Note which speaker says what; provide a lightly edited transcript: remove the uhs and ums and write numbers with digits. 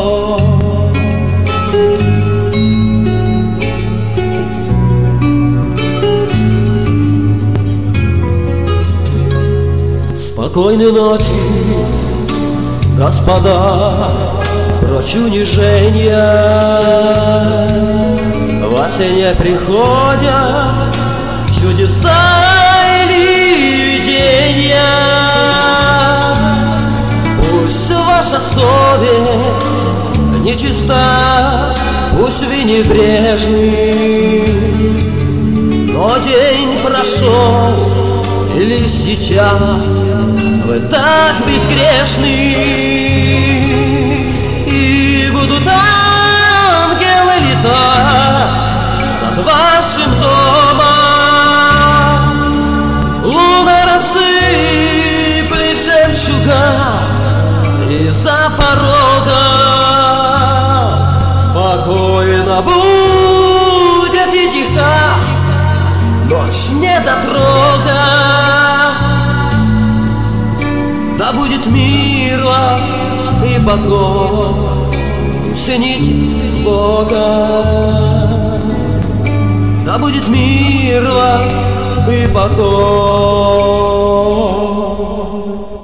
Speaker 1: Спокойной ночи, господа, прочь унижения. Во сне приходят чудеса или видения. Пусть ваша совесть нечиста, пусть вы небрежны, но день прошел, и лишь сейчас вы так безгрешны. И будут ангелы летать над вашим домом, луна рассыплет жемчуга из-за порога. Спокойно будет и тиха ночь недотрога. Да будет мир вам и покой, усните с Богом. Да будет мир вам и покой.